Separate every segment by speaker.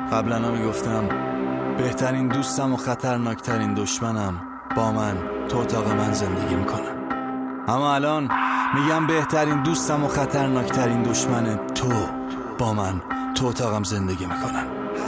Speaker 1: قبلا میگفتم بهترین دوستم و خطرناکترین دشمنم با من تو اتاق من زندگی میکنه، اما الان میگم بهترین دوستم و خطرناکترین دشمن تو با من تو اتاقم زندگی میکنن.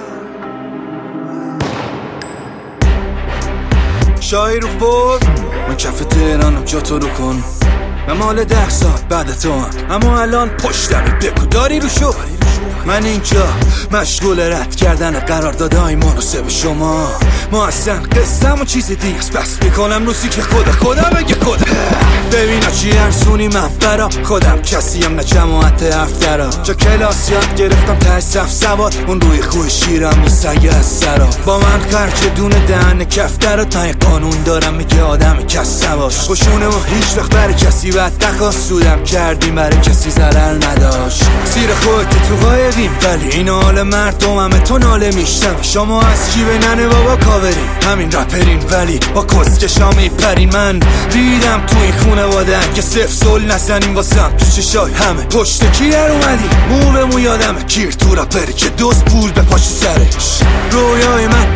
Speaker 1: شاهی رو فور من کف تهرانم، جا تو رو کن، من مال 10 ساعت بعد تو هم، اما الان پشتمی بگو داری رو شو. من اینجا مشغول رد کردن قراردادهای مناسب شما، ما اصلا قصم و چیز دیگه است، بس میکنم روزی که خدا بگه خدا. ببینا چی ارزونی من برا خودم، کسیم نه جماعت افترا، جا کلاس یاد گرفتم ته صف سواد، اون روی خوی شیرم میسگه از سرا. با من خرج دونه دهن کفترات، نه قانون دارم میگه آدم کس سواش، خوشونه و هیچ وقت برای کسی بد نخواست، سودم کردیم برای کسی ضرر نداشت. زیر خودت تو قایقیم ولی این حال مردم همه تو ناله میشتم، شما از جیب ننه بابا کاورین، همین رپرین ولی با کسکشا میپرین. من ریدم تو این خونواده که صفر سل نزنیم واسم تو چشای همه، پشت کی در اومدی مو به مو یادمه، کیر تو رپری که دوست پول به پاش سرش. رویای من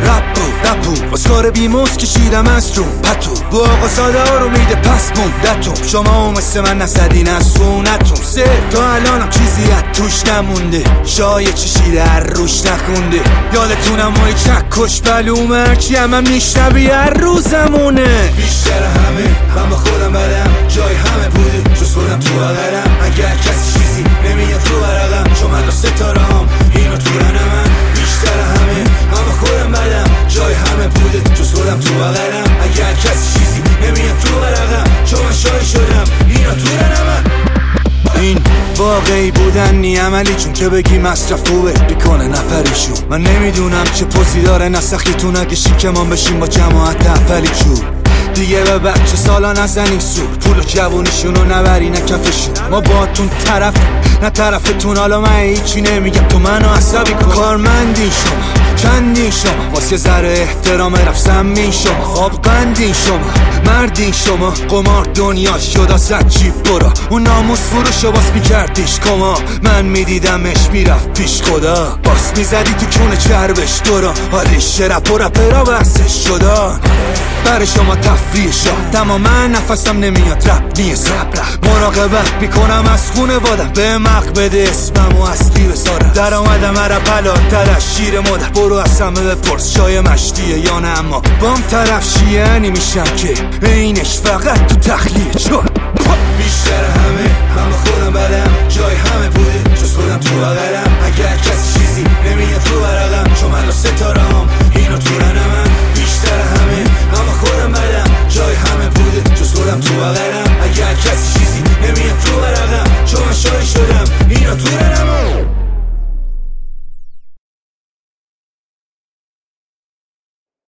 Speaker 1: رپو واسکار بیموز کشیدم از رو پتو، با آقا ساده ها رو میده پس موندتون، شما مثل من نزدین از سونتون. سه تا الانم چیزی از توش نمونده، شای چشیده هر روش نخونده، یادتونم مای چکش بلوم هرچی هم میشنبی هر روزمونه. بیشتر همه من با خودم بدم، جای همه بوده جز خودم تو بغلم، اگر کسی چیزی نمیاد تو برقم، چون من 2 ستاره هم اینو تو رنمم. بیشتر همه من با خودم بدم، جای همه بوده جز خودم تو بغلم، اگر کسی چیزی نمیاد تو برقم، چون من شای شدم اینو تو رنمم. این واقعی بودن نی عملی، چون که بگی مصرف خوبه بیکنه نفریشون. من نمیدونم چه پوزی داره نسخیتون، اگه شیکمان بشیم با جماعت اولی چون دیگه به بچه سالا نزنین سور، پول و جوونیشونو نبری نه کفشون. ما باتون طرف نه طرفتون، حالا من هیچی نمیگم تو منو عصبی کن. کارمندین شما چندین شما، واسه ذره احترام رفسم این شما، خواب قندین شما مردین شما، قمار دنیا شد صد جیب برا، اون ناموس فروشو باس میکردیش کما، من میدیدمش میرفت پیش خدا، باس میزدی تو کونه چربش دورا، حالیش رپ و رپرا بحثش شدن برای شما تفریح شد. تماما نفسم نمیاد رپ نیست، مراقبت میکنم از خونه وادم، به مق بده اسمم و اصلی بسارم، در آمدم عرب حلالتر از شیر مادر، برو از همه بپرس شای مشتیه یا نه، اما بام طرف شیعنی میشم که اینش فقط تو تخلیه چون بیشتر همه من با خودم بدم، جای همه بوده